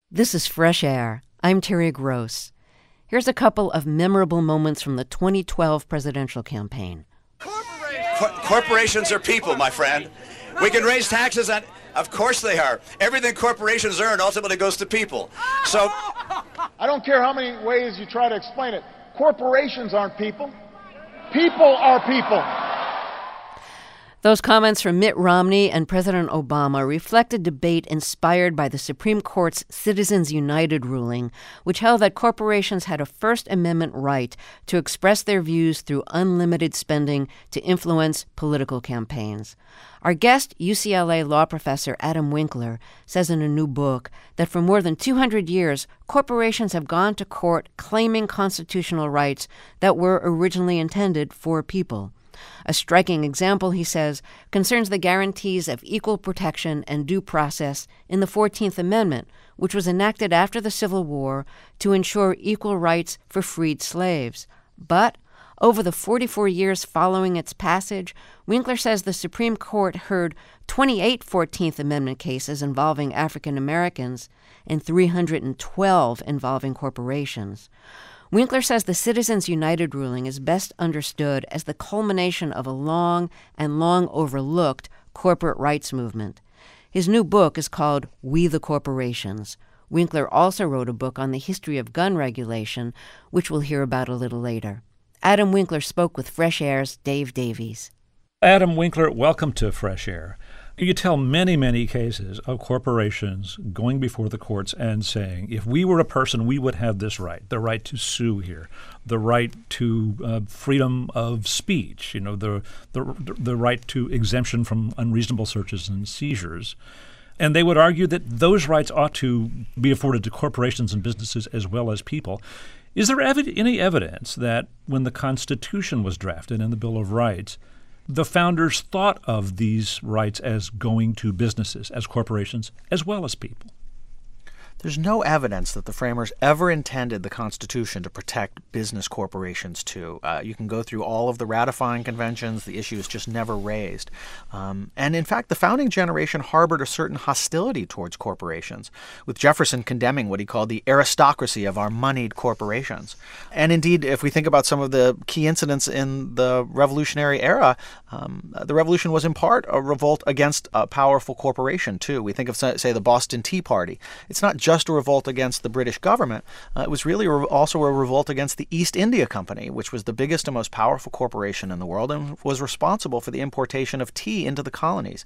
This is Fresh Air. I'm Terry Gross. Here's a couple of memorable moments from the 2012 presidential campaign. Corporations are people, my friend. We can raise taxes on... Of course they are. Everything corporations earn ultimately goes to people. So... I don't care how many ways you try to explain it. Corporations aren't people. People are people. Those comments from Mitt Romney and President Obama reflect a debate inspired by the Supreme Court's Citizens United ruling, which held that corporations had a First Amendment right to express their views through unlimited spending to influence political campaigns. Our guest, UCLA law professor Adam Winkler, says in a new book that for more than 200 years, corporations have gone to court claiming constitutional rights that were originally intended for people. A striking example, he says, concerns the guarantees of equal protection and due process in the 14th Amendment, which was enacted after the Civil War to ensure equal rights for freed slaves. But over the 44 years following its passage, Winkler says the Supreme Court heard 28 14th Amendment cases involving African Americans and 312 involving corporations. Winkler says the Citizens United ruling is best understood as the culmination of a long and long overlooked corporate rights movement. His new book is called We the Corporations. Winkler also wrote a book on the history of gun regulation, which we'll hear about a little later. Adam Winkler spoke with Fresh Air's Dave Davies. Adam Winkler, welcome to Fresh Air. You tell many, many cases of corporations going before the courts and saying, if we were a person, we would have this right, the right to sue here, the right to freedom of speech, the right to exemption from unreasonable searches and seizures. And they would argue that those rights ought to be afforded to corporations and businesses as well as people. Is there any evidence that when the Constitution was drafted and the Bill of Rights, the founders thought of these rights as going to businesses, as corporations, as well as people? There's no evidence that the framers ever intended the Constitution to protect business corporations, too. You can go through all of the ratifying conventions. The issue is just never raised. And in fact, the founding generation harbored a certain hostility towards corporations, with Jefferson condemning what he called the aristocracy of our moneyed corporations. And indeed, if we think about some of the key incidents in the Revolutionary era, the Revolution was in part a revolt against a powerful corporation, too. We think of, say, the Boston Tea Party. It's not just a revolt against the British government. It was really also a revolt against the East India Company, which was the biggest and most powerful corporation in the world and was responsible for the importation of tea into the colonies.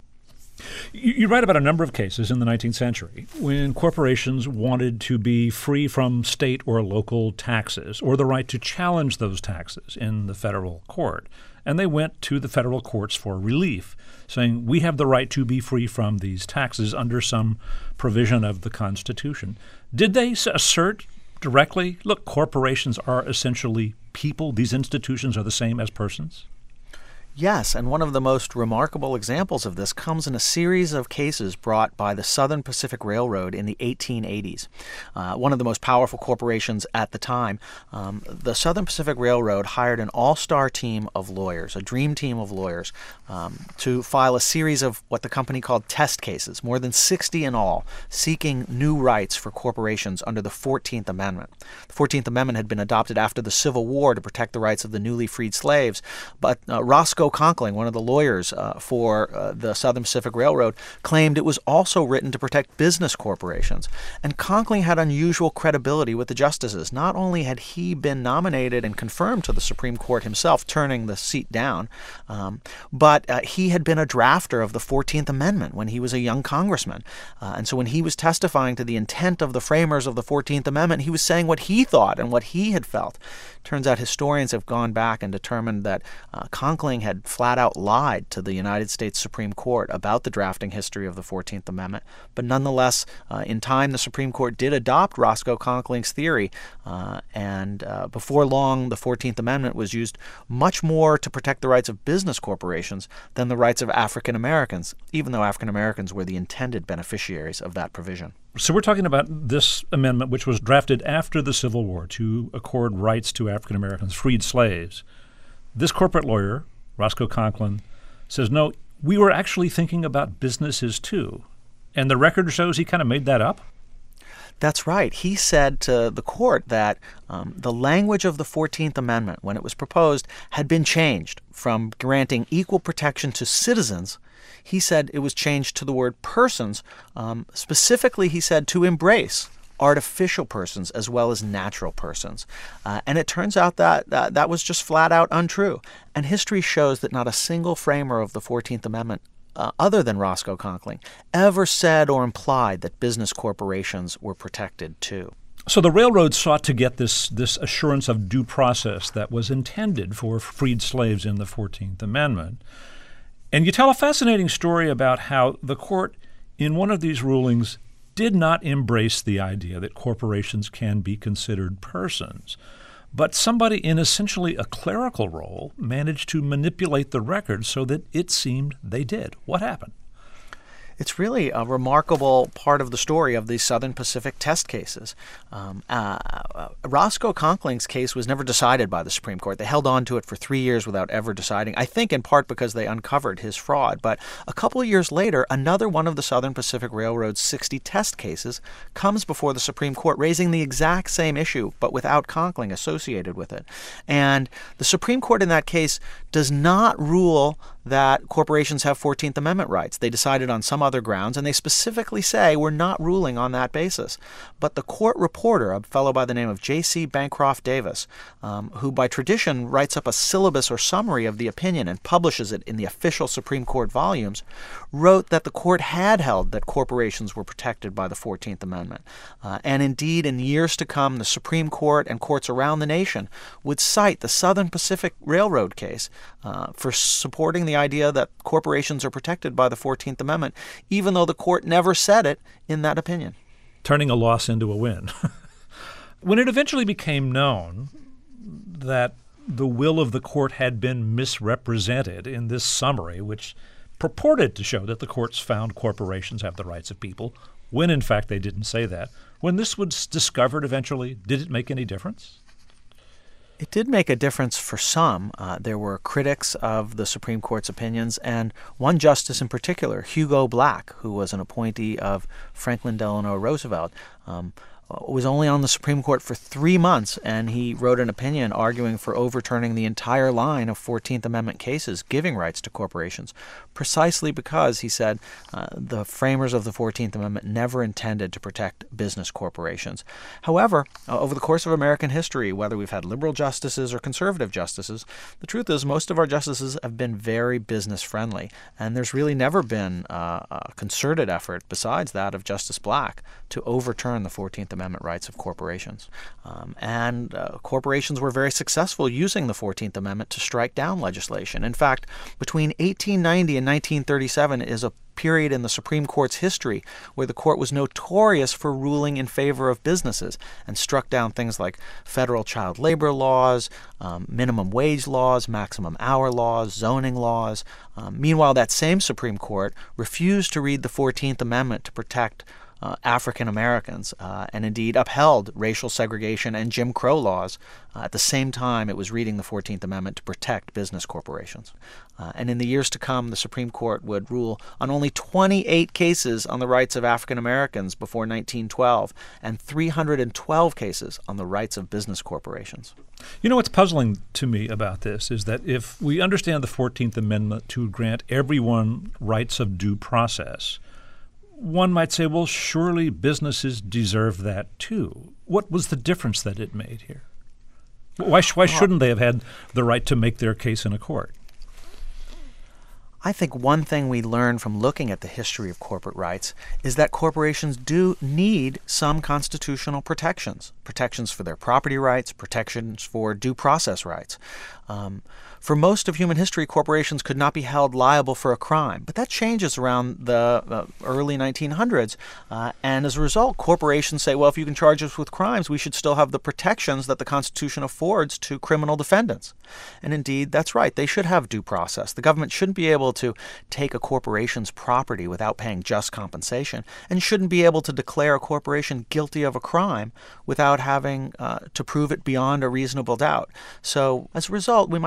You write about a number of cases in the 19th century when corporations wanted to be free from state or local taxes or the right to challenge those taxes in the federal court. And they went to the federal courts for relief, saying, we have the right to be free from these taxes under some provision of the Constitution. Did they assert directly, look, corporations are essentially people, these institutions are the same as persons? Yes, and one of the most remarkable examples of this comes in a series of cases brought by the Southern Pacific Railroad in the 1880s, one of the most powerful corporations at the time. The Southern Pacific Railroad hired an all-star team of lawyers, a dream team of lawyers, to file a series of what the company called test cases, more than 60 in all, seeking new rights for corporations under the 14th Amendment. The 14th Amendment had been adopted after the Civil War to protect the rights of the newly freed slaves, but Roscoe Conkling, one of the lawyers for the Southern Pacific Railroad, claimed it was also written to protect business corporations. And Conkling had unusual credibility with the justices. Not only had he been nominated and confirmed to the Supreme Court himself, turning the seat down, but he had been a drafter of the 14th Amendment when he was a young congressman. And so when he was testifying to the intent of the framers of the 14th Amendment, he was saying what he thought and what he had felt. Turns out historians have gone back and determined that Conkling had flat out lied to the United States Supreme Court about the drafting history of the 14th Amendment. But nonetheless, in time, the Supreme Court did adopt Roscoe Conkling's theory, and before long, the 14th Amendment was used much more to protect the rights of business corporations than the rights of African Americans, even though African Americans were the intended beneficiaries of that provision. So we're talking about this amendment, which was drafted after the Civil War to accord rights to African Americans, freed slaves. This corporate lawyer, Roscoe Conkling, says, no, we were actually thinking about businesses too. And the record shows he kind of made that up? That's right. He said to the court that the language of the 14th Amendment, when it was proposed, had been changed from granting equal protection to citizens. He said it was changed to the word persons. Specifically, he said to embrace artificial persons as well as natural persons. And it turns out that that was just flat out untrue. And history shows that not a single framer of the 14th Amendment other than Roscoe Conkling ever said or implied that business corporations were protected too. So the railroad sought to get this assurance of due process that was intended for freed slaves in the 14th Amendment. And you tell a fascinating story about how the court, in one of these rulings, did not embrace the idea that corporations can be considered persons. But somebody in essentially a clerical role managed to manipulate the record so that it seemed they did. What happened? It's really a remarkable part of the story of these Southern Pacific test cases. Roscoe Conkling's case was never decided by the Supreme Court. They held on to it for 3 years without ever deciding, I think in part because they uncovered his fraud. But a couple of years later, another one of the Southern Pacific Railroad's 60 test cases comes before the Supreme Court, raising the exact same issue, but without Conkling associated with it. And the Supreme Court in that case does not rule that corporations have 14th Amendment rights. They decided on some other grounds, and they specifically say we're not ruling on that basis. But the court reporter, a fellow by the name of J.C. Bancroft Davis, who by tradition writes up a syllabus or summary of the opinion and publishes it in the official Supreme Court volumes, wrote that the court had held that corporations were protected by the 14th Amendment. And indeed, in years to come, the Supreme Court and courts around the nation would cite the Southern Pacific Railroad case for supporting the idea that corporations are protected by the 14th Amendment, even though the court never said it in that opinion. Turning a loss into a win. When it eventually became known that the will of the court had been misrepresented in this summary, which purported to show that the courts found corporations have the rights of people, when in fact they didn't say that, when this was discovered eventually, did it make any difference? It did make a difference for some. There were critics of the Supreme Court's opinions, and one justice in particular, Hugo Black, who was an appointee of Franklin Delano Roosevelt, was only on the Supreme Court for 3 months, and he wrote an opinion arguing for overturning the entire line of 14th Amendment cases giving rights to corporations, precisely because, he said, the framers of the 14th Amendment never intended to protect business corporations. However, over the course of American history, whether we've had liberal justices or conservative justices, the truth is most of our justices have been very business-friendly, and there's really never been a concerted effort, besides that of Justice Black, to overturn the 14th Amendment rights of corporations. Corporations were very successful using the 14th Amendment to strike down legislation. In fact, between 1890 and 1937 is a period in the Supreme Court's history where the court was notorious for ruling in favor of businesses and struck down things like federal child labor laws, minimum wage laws, maximum hour laws, zoning laws. Meanwhile, that same Supreme Court refused to read the 14th Amendment to protect African Americans and indeed upheld racial segregation and Jim Crow laws. At the same time, it was reading the 14th Amendment to protect business corporations. And in the years to come, the Supreme Court would rule on only 28 cases on the rights of African Americans before 1912 and 312 cases on the rights of business corporations. You know what's puzzling to me about this is that if we understand the 14th Amendment to grant everyone rights of due process, one might say, well, surely businesses deserve that too. What was the difference that it made here? Why shouldn't they have had the right to make their case in a court? I think one thing we learn from looking at the history of corporate rights is that corporations do need some constitutional protections. Protections for their property rights, protections for due process rights. For most of human history, corporations could not be held liable for a crime. But that changes around the early 1900s. And as a result, corporations say, well, if you can charge us with crimes, we should still have the protections that the Constitution affords to criminal defendants. And indeed, that's right. They should have due process. The government shouldn't be able to take a corporation's property without paying just compensation, and shouldn't be able to declare a corporation guilty of a crime without having to prove it beyond a reasonable doubt. So as a result, we might think that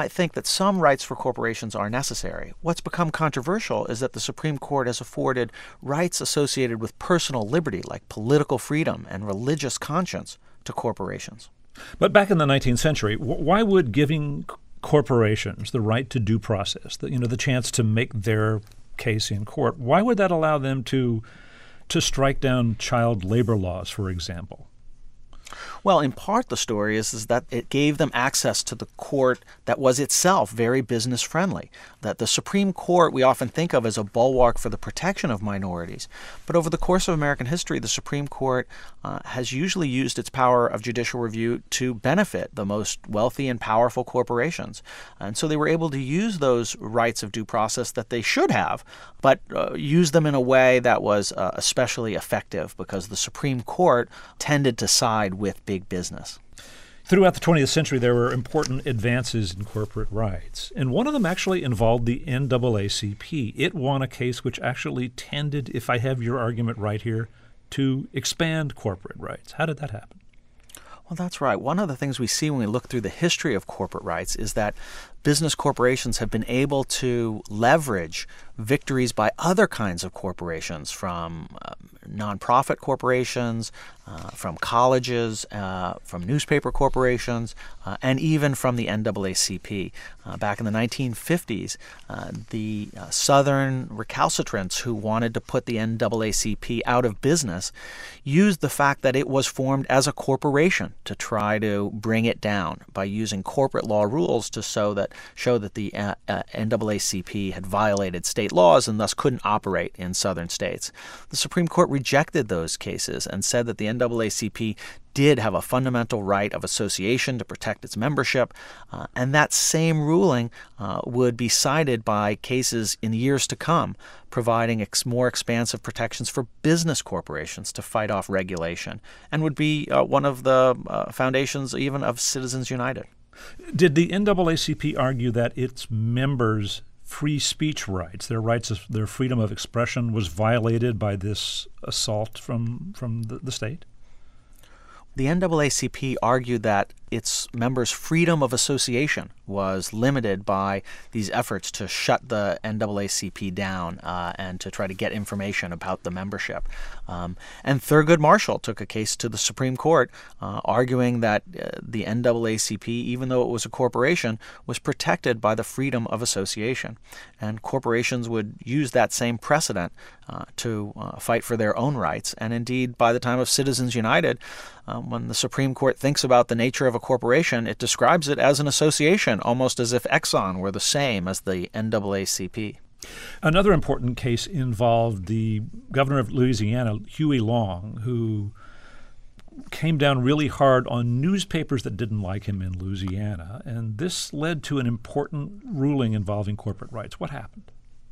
that some rights for corporations are necessary. What's become controversial is that the Supreme Court has afforded rights associated with personal liberty, like political freedom and religious conscience, to corporations. But back in the 19th century, why would giving corporations the right to due process, the chance to make their case in court, why would that allow them to strike down child labor laws, for example? Well, in part, the story is that it gave them access to the court that was itself very business-friendly. That the Supreme Court we often think of as a bulwark for the protection of minorities. But over the course of American history, the Supreme Court has usually used its power of judicial review to benefit the most wealthy and powerful corporations. And so they were able to use those rights of due process that they should have, but use them in a way that was especially effective because the Supreme Court tended to side with big business. Throughout the 20th century, there were important advances in corporate rights, and one of them actually involved the NAACP. It won a case which actually tended, if I have your argument right here, to expand corporate rights. How did that happen? Well, that's right. One of the things we see when we look through the history of corporate rights is that business corporations have been able to leverage victories by other kinds of corporations, from nonprofit corporations, from colleges, from newspaper corporations, and even from the NAACP. Back in the 1950s, the Southern recalcitrants who wanted to put the NAACP out of business used the fact that it was formed as a corporation to try to bring it down by using corporate law rules to show that the NAACP had violated state laws and thus couldn't operate in Southern states. The Supreme Court rejected those cases and said that the NAACP did have a fundamental right of association to protect its membership, and that same ruling would be cited by cases in years to come, providing more expansive protections for business corporations to fight off regulation, and would be one of the foundations even of Citizens United. Did the NAACP argue that its members' free speech rights, their freedom of expression, was violated by this assault from the state? The NAACP argued that its members' freedom of association was limited by these efforts to shut the NAACP down and to try to get information about the membership. And Thurgood Marshall took a case to the Supreme Court arguing that the NAACP, even though it was a corporation, was protected by the freedom of association. And corporations would use that same precedent to fight for their own rights. And indeed, by the time of Citizens United, when the Supreme Court thinks about the nature of a corporation, it describes it as an association, almost as if Exxon were the same as the NAACP. Another important case involved the governor of Louisiana, Huey Long, who came down really hard on newspapers that didn't like him in Louisiana, and this led to an important ruling involving corporate rights. What happened?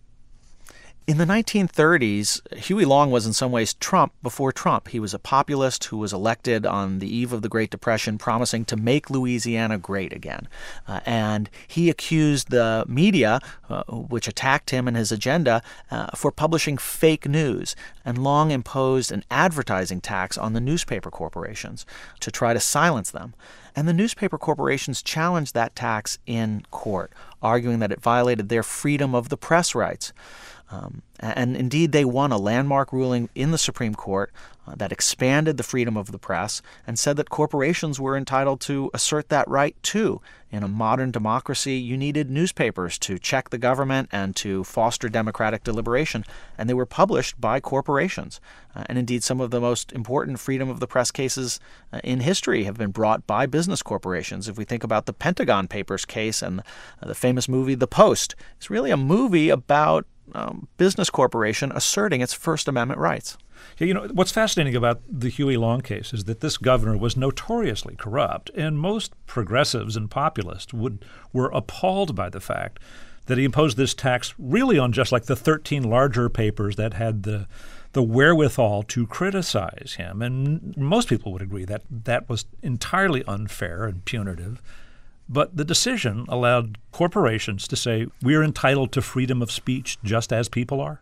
In the 1930s, Huey Long was in some ways Trump before Trump. He was a populist who was elected on the eve of the Great Depression, promising to make Louisiana great again. And he accused the media, which attacked him and his agenda, for publishing fake news. And Long imposed an advertising tax on the newspaper corporations to try to silence them. And the newspaper corporations challenged that tax in court, arguing that it violated their freedom of the press rights. And indeed, they won a landmark ruling in the Supreme Court that expanded the freedom of the press and said that corporations were entitled to assert that right too. In a modern democracy, you needed newspapers to check the government and to foster democratic deliberation, and they were published by corporations. And indeed, some of the most important freedom of the press cases in history have been brought by business corporations. If we think about the Pentagon Papers case and the famous movie The Post, it's really a movie about business corporation asserting its First Amendment rights. Yeah, what's fascinating about the Huey Long case is that this governor was notoriously corrupt, and most progressives and populists were appalled by the fact that he imposed this tax really on just like the 13 larger papers that had the wherewithal to criticize him. And most people would agree that that was entirely unfair and punitive. But the decision allowed corporations to say, we're entitled to freedom of speech just as people are.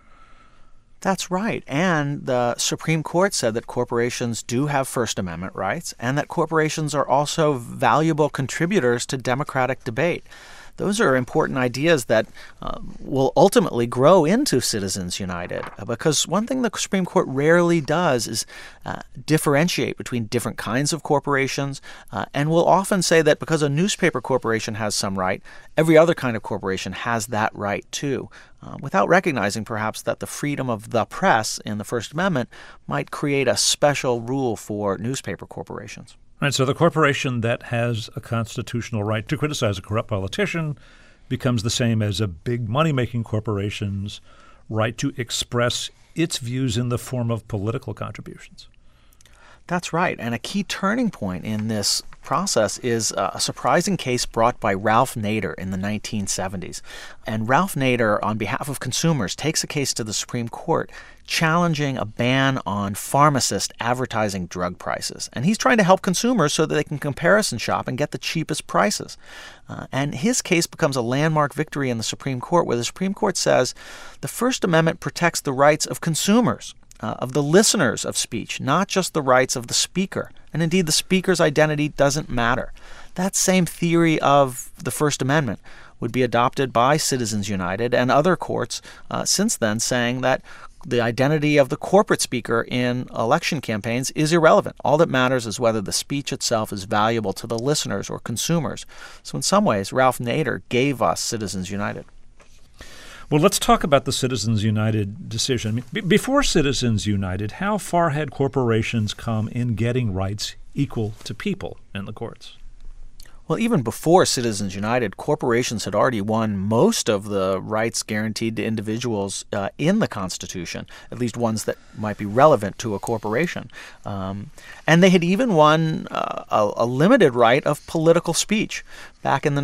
That's right. And the Supreme Court said that corporations do have First Amendment rights and that corporations are also valuable contributors to democratic debate. Those are important ideas that will ultimately grow into Citizens United, because one thing the Supreme Court rarely does is differentiate between different kinds of corporations, and will often say that because a newspaper corporation has some right, every other kind of corporation has that right too, without recognizing perhaps that the freedom of the press in the First Amendment might create a special rule for newspaper corporations. Right, so the corporation that has a constitutional right to criticize a corrupt politician becomes the same as a big money-making corporation's right to express its views in the form of political contributions. That's right. And a key turning point in this process is a surprising case brought by Ralph Nader in the 1970s. And Ralph Nader, on behalf of consumers, takes a case to the Supreme Court challenging a ban on pharmacists advertising drug prices. And he's trying to help consumers so that they can comparison shop and get the cheapest prices. And his case becomes a landmark victory in the Supreme Court, where the Supreme Court says the First Amendment protects the rights of consumers, of the listeners of speech, not just the rights of the speaker. And indeed, the speaker's identity doesn't matter. That same theory of the First Amendment would be adopted by Citizens United and other courts since then, saying that the identity of the corporate speaker in election campaigns is irrelevant. All that matters is whether the speech itself is valuable to the listeners or consumers. So in some ways, Ralph Nader gave us Citizens United. Well, let's talk about the Citizens United decision. Before Citizens United, how far had corporations come in getting rights equal to people in the courts? Well, even before Citizens United, corporations had already won most of the rights guaranteed to individuals in the Constitution, at least ones that might be relevant to a corporation. And they had even won a limited right of political speech. Back in the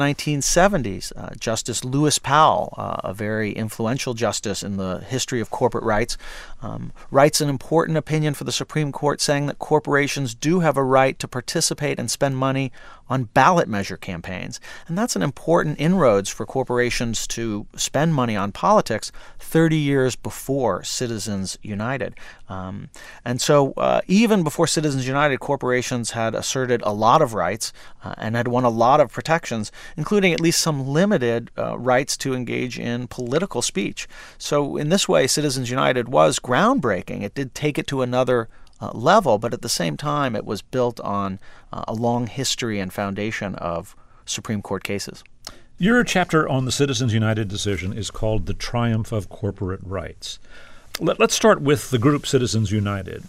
1970s, Justice Lewis Powell, a very influential justice in the history of corporate rights, writes an important opinion for the Supreme Court saying that corporations do have a right to participate and spend money on ballot measure campaigns. And that's an important inroads for corporations to spend money on politics 30 years before Citizens United. And so even before Citizens United, corporations had asserted a lot of rights and had won a lot of protections, including at least some limited rights to engage in political speech. So in this way, Citizens United was groundbreaking. It did take it to another level, but at the same time, it was built on a long history and foundation of Supreme Court cases. Your chapter on the Citizens United decision is called The Triumph of Corporate Rights. Let's start with the group Citizens United.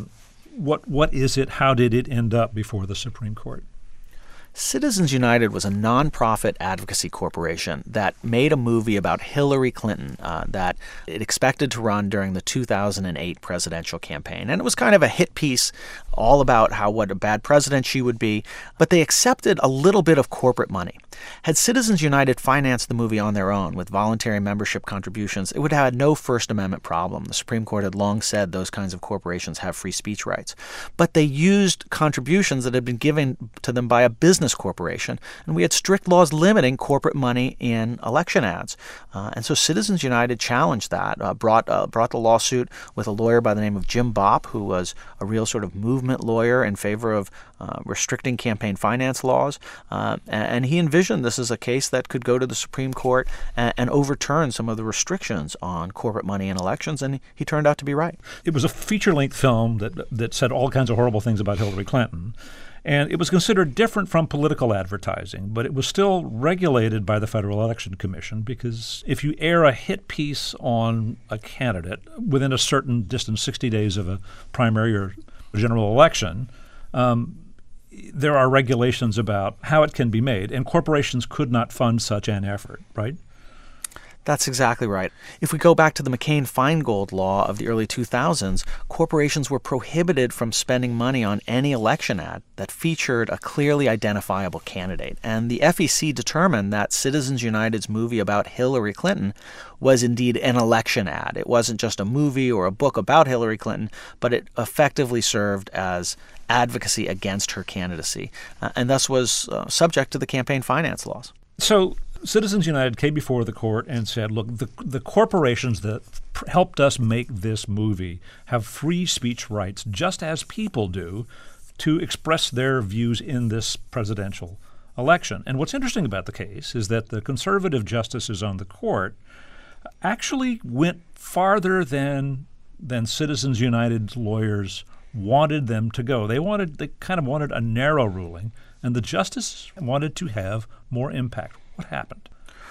What is it? How did it end up before the Supreme Court? Citizens United was a nonprofit advocacy corporation that made a movie about Hillary Clinton that it expected to run during the 2008 presidential campaign. And it was kind of a hit piece all about what a bad president she would be, but they accepted a little bit of corporate money. Had Citizens United financed the movie on their own with voluntary membership contributions, it would have had no First Amendment problem. The Supreme Court had long said those kinds of corporations have free speech rights. But they used contributions that had been given to them by a business corporation, and we had strict laws limiting corporate money in election ads. And so Citizens United challenged that, brought the lawsuit with a lawyer by the name of Jim Bopp, who was a real sort of movement lawyer in favor of restricting campaign finance laws. And he envisioned this as a case that could go to the Supreme Court and overturn some of the restrictions on corporate money in elections, and he turned out to be right. It was a feature-length film that said all kinds of horrible things about Hillary Clinton. And it was considered different from political advertising, but it was still regulated by the Federal Election Commission, because if you air a hit piece on a candidate within a certain distance, 60 days of a primary or general election, there are regulations about how it can be made, and corporations could not fund such an effort, right? That's exactly right. If we go back to the McCain-Feingold law of the early 2000s, corporations were prohibited from spending money on any election ad that featured a clearly identifiable candidate. And the FEC determined that Citizens United's movie about Hillary Clinton was indeed an election ad. It wasn't just a movie or a book about Hillary Clinton, but it effectively served as advocacy against her candidacy, and thus was subject to the campaign finance laws. So Citizens United came before the court and said, look, the corporations that helped us make this movie have free speech rights just as people do to express their views in this presidential election. And what's interesting about the case is that the conservative justices on the court actually went farther than Citizens United's lawyers wanted them to go. They kind of wanted a narrow ruling, and the justices wanted to have more impact. What happened?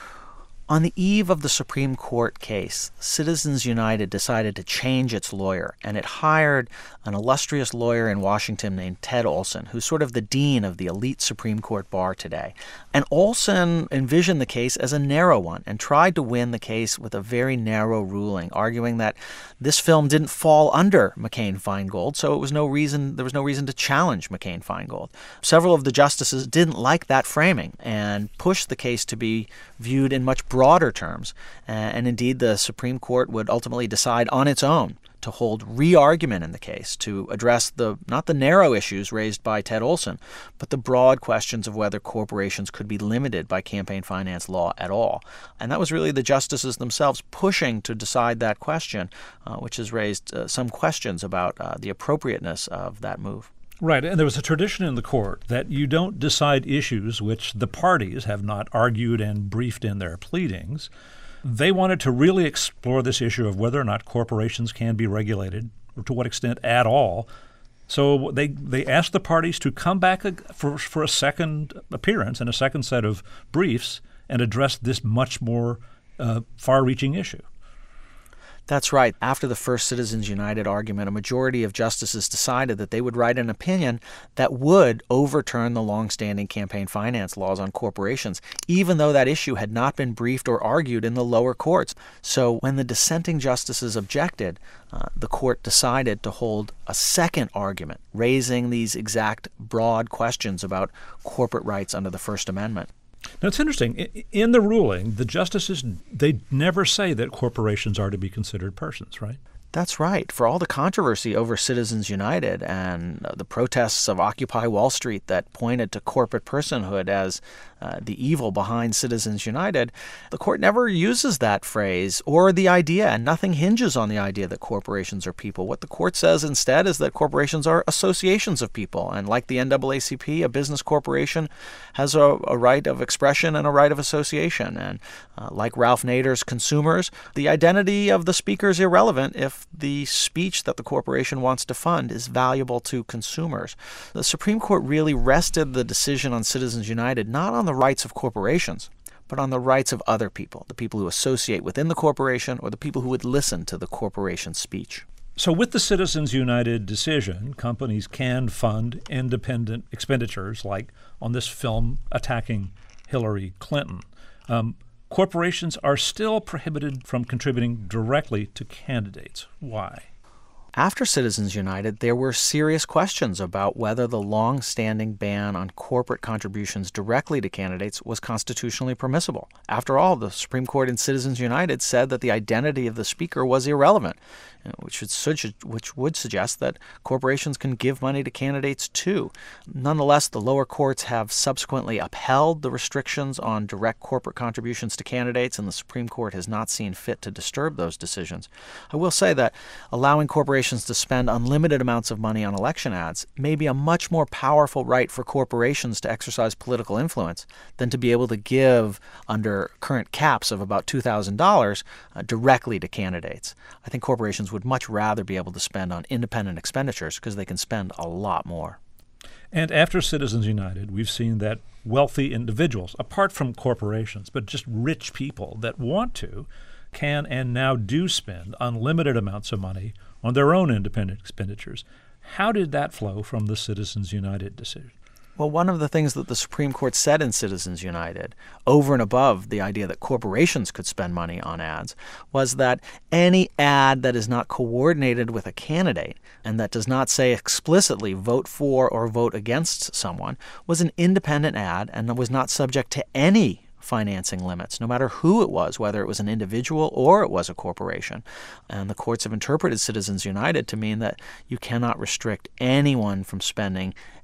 On the eve of the Supreme Court case, Citizens United decided to change its lawyer, and it hired an illustrious lawyer in Washington named Ted Olson, who's sort of the dean of the elite Supreme Court bar today. And Olson envisioned the case as a narrow one and tried to win the case with a very narrow ruling, arguing that this film didn't fall under McCain-Feingold, so there was no reason to challenge McCain-Feingold. Several of the justices didn't like that framing and pushed the case to be viewed in much broader terms. And indeed, the Supreme Court would ultimately decide on its own to hold re-argument in the case to address not the narrow issues raised by Ted Olson, but the broad questions of whether corporations could be limited by campaign finance law at all. And that was really the justices themselves pushing to decide that question, which has raised some questions about the appropriateness of that move. Right, and there was a tradition in the court that you don't decide issues which the parties have not argued and briefed in their pleadings. They wanted to really explore this issue of whether or not corporations can be regulated, or to what extent at all. So they asked the parties to come back for a second appearance and a second set of briefs and address this much more far-reaching issue. That's right. After the first Citizens United argument, a majority of justices decided that they would write an opinion that would overturn the longstanding campaign finance laws on corporations, even though that issue had not been briefed or argued in the lower courts. So when the dissenting justices objected, the court decided to hold a second argument, raising these exact broad questions about corporate rights under the First Amendment. Now, it's interesting. In the ruling, the justices, they never say that corporations are to be considered persons, right? That's right. For all the controversy over Citizens United and the protests of Occupy Wall Street that pointed to corporate personhood as the evil behind Citizens United, the court never uses that phrase or the idea, and nothing hinges on the idea that corporations are people. What the court says instead is that corporations are associations of people, and like the NAACP, a business corporation has a right of expression and a right of association. And like Ralph Nader's Consumers, the identity of the speaker is irrelevant if the speech that the corporation wants to fund is valuable to consumers. The Supreme Court really rested the decision on Citizens United not on the rights of corporations, but on the rights of other people, the people who associate within the corporation or the people who would listen to the corporation's speech. So with the Citizens United decision, companies can fund independent expenditures, like on this film attacking Hillary Clinton. Corporations are still prohibited from contributing directly to candidates. Why? After Citizens United, there were serious questions about whether the long-standing ban on corporate contributions directly to candidates was constitutionally permissible. After all, the Supreme Court in Citizens United said that the identity of the speaker was irrelevant, which would suggest that corporations can give money to candidates too. Nonetheless, the lower courts have subsequently upheld the restrictions on direct corporate contributions to candidates, and the Supreme Court has not seen fit to disturb those decisions. I will say that allowing corporations to spend unlimited amounts of money on election ads may be a much more powerful right for corporations to exercise political influence than to be able to give, under current caps of about $2,000, directly to candidates. I think corporations would much rather be able to spend on independent expenditures because they can spend a lot more. And after Citizens United, we've seen that wealthy individuals, apart from corporations, but just rich people that want to, can and now do spend unlimited amounts of money on their own independent expenditures. How did that flow from the Citizens United decision? Well, one of the things that the Supreme Court said in Citizens United, over and above the idea that corporations could spend money on ads, was that any ad that is not coordinated with a candidate and that does not say explicitly vote for or vote against someone was an independent ad and was not subject to any financing limits, no matter who it was, whether it was an individual or it was a corporation. And the courts have interpreted Citizens United to mean that you cannot restrict anyone from spending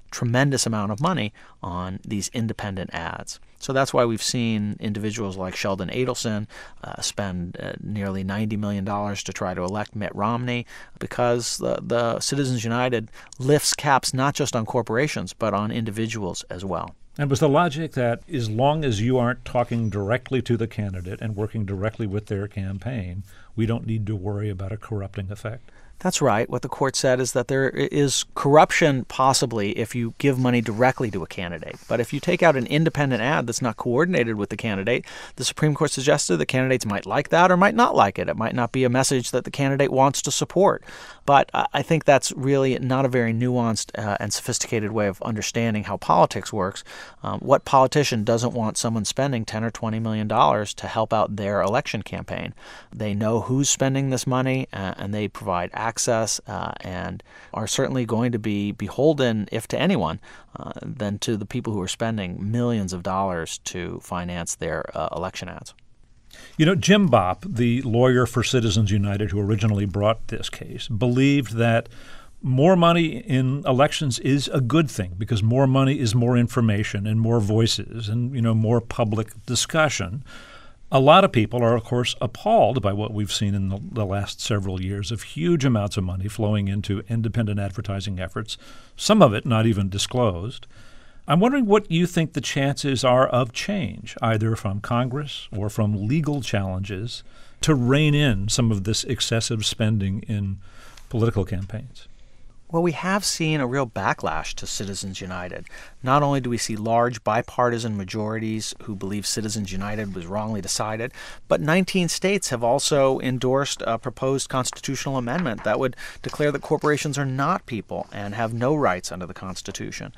tremendous amount of money on these independent ads. So that's why we've seen individuals like Sheldon Adelson spend nearly $90 million to try to elect Mitt Romney, because the Citizens United lifts caps not just on corporations, but on individuals as well. And was the logic that as long as you aren't talking directly to the candidate and working directly with their campaign, we don't need to worry about a corrupting effect? That's right. What the court said is that there is corruption possibly if you give money directly to a candidate. But if you take out an independent ad that's not coordinated with the candidate, the Supreme Court suggested the candidates might like that or might not like it. It might not be a message that the candidate wants to support. But I think that's really not a very nuanced and sophisticated way of understanding how politics works. What politician doesn't want someone spending $10 or $20 million to help out their election campaign? They know who's spending this money, and they provide access and are certainly going to be beholden, if to anyone, than to the people who are spending millions of dollars to finance their election ads. You know, Jim Bopp, the lawyer for Citizens United who originally brought this case, believed that more money in elections is a good thing because more money is more information and more voices and, more public discussion. A lot of people are, of course, appalled by what we've seen in the last several years of huge amounts of money flowing into independent advertising efforts, some of it not even disclosed. I'm wondering what you think the chances are of change, either from Congress or from legal challenges, to rein in some of this excessive spending in political campaigns. Well, we have seen a real backlash to Citizens United. Not only do we see large bipartisan majorities who believe Citizens United was wrongly decided, but 19 states have also endorsed a proposed constitutional amendment that would declare that corporations are not people and have no rights under the Constitution.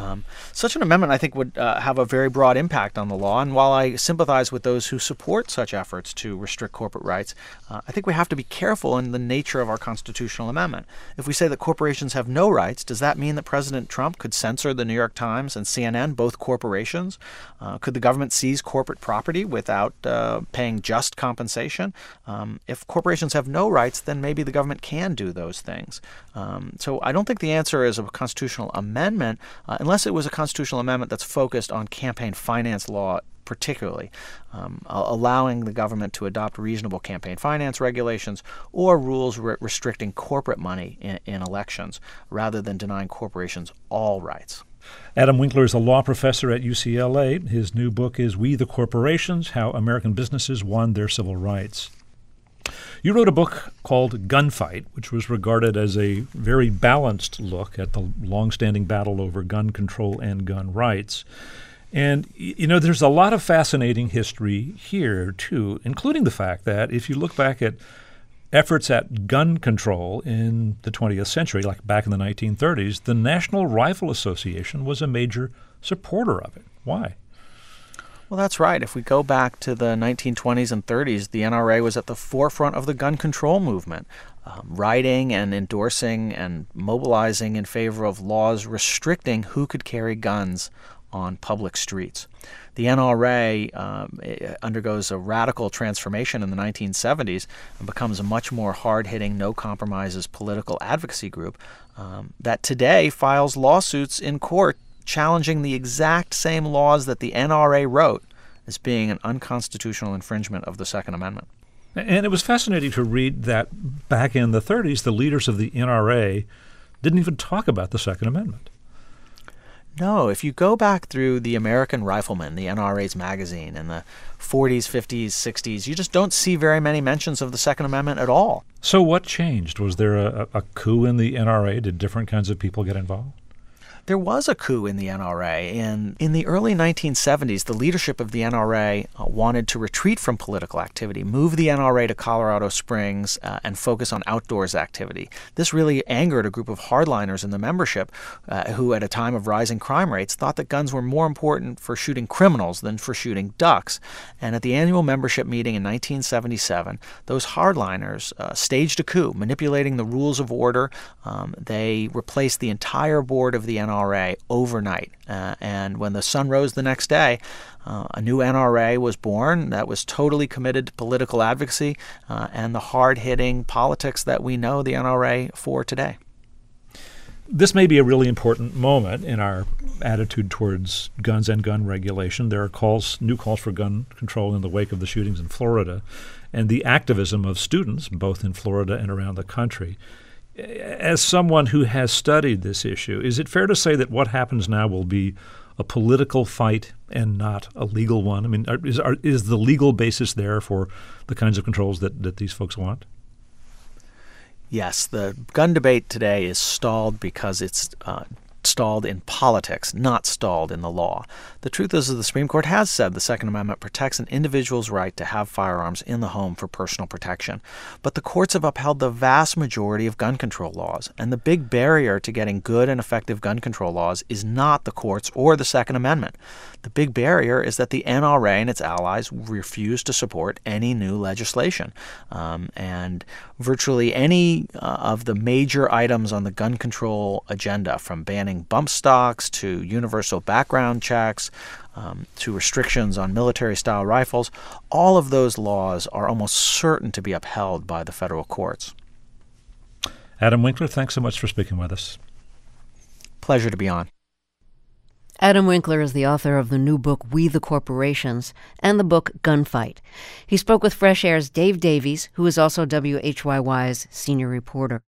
Such an amendment, I think, would have a very broad impact on the law. And while I sympathize with those who support such efforts to restrict corporate rights, I think we have to be careful in the nature of our constitutional amendment. If we say that corporations have no rights, does that mean that President Trump could censor the New York Times and CNN, both corporations? Could the government seize corporate property without paying just compensation? If corporations have no rights, then maybe the government can do those things. So I don't think the answer is a constitutional amendment, unless it was a constitutional amendment that's focused on campaign finance law particularly, allowing the government to adopt reasonable campaign finance regulations or rules restricting corporate money in elections rather than denying corporations all rights. Adam Winkler is a law professor at UCLA. His new book is We the Corporations: How American Businesses Won Their Civil Rights. You wrote a book called Gunfight, which was regarded as a very balanced look at the longstanding battle over gun control and gun rights. And, there's a lot of fascinating history here, too, including the fact that if you look back at efforts at gun control in the 20th century, like back in the 1930s, the National Rifle Association was a major supporter of it. Why? Well, that's right. If we go back to the 1920s and 30s, the NRA was at the forefront of the gun control movement, writing and endorsing and mobilizing in favor of laws restricting who could carry guns on public streets. The NRA undergoes a radical transformation in the 1970s and becomes a much more hard-hitting, no-compromises political advocacy group that today files lawsuits in court challenging the exact same laws that the NRA wrote as being an unconstitutional infringement of the Second Amendment. And it was fascinating to read that back in the 30s, the leaders of the NRA didn't even talk about the Second Amendment. No, if you go back through the American Rifleman, the NRA's magazine, in the 40s, 50s, 60s, you just don't see very many mentions of the Second Amendment at all. So what changed? Was there a coup in the NRA? Did different kinds of people get involved? There was a coup in the NRA. In the early 1970s, the leadership of the NRA wanted to retreat from political activity, move the NRA to Colorado Springs, and focus on outdoors activity. This really angered a group of hardliners in the membership who, at a time of rising crime rates, thought that guns were more important for shooting criminals than for shooting ducks. And at the annual membership meeting in 1977, those hardliners staged a coup, manipulating the rules of order. They replaced the entire board of the NRA overnight. And when the sun rose the next day, a new NRA was born that was totally committed to political advocacy and the hard-hitting politics that we know the NRA for today. This may be a really important moment in our attitude towards guns and gun regulation. There are new calls for gun control in the wake of the shootings in Florida, and the activism of students, both in Florida and around the country. As someone who has studied this issue, is it fair to say that what happens now will be a political fight and not a legal one? I mean, is the legal basis there for the kinds of controls that these folks want? Yes, the gun debate today is stalled because it's stalled in politics, not stalled in the law. The truth is that the Supreme Court has said the Second Amendment protects an individual's right to have firearms in the home for personal protection. But the courts have upheld the vast majority of gun control laws, and the big barrier to getting good and effective gun control laws is not the courts or the Second Amendment. The big barrier is that the NRA and its allies refuse to support any new legislation. And virtually any of the major items on the gun control agenda, from banning bump stocks to universal background checks to restrictions on military-style rifles, all of those laws are almost certain to be upheld by the federal courts. Adam Winkler, thanks so much for speaking with us. Pleasure to be on. Adam Winkler is the author of the new book, We the Corporations, and the book Gunfight. He spoke with Fresh Air's Dave Davies, who is also WHYY's senior reporter.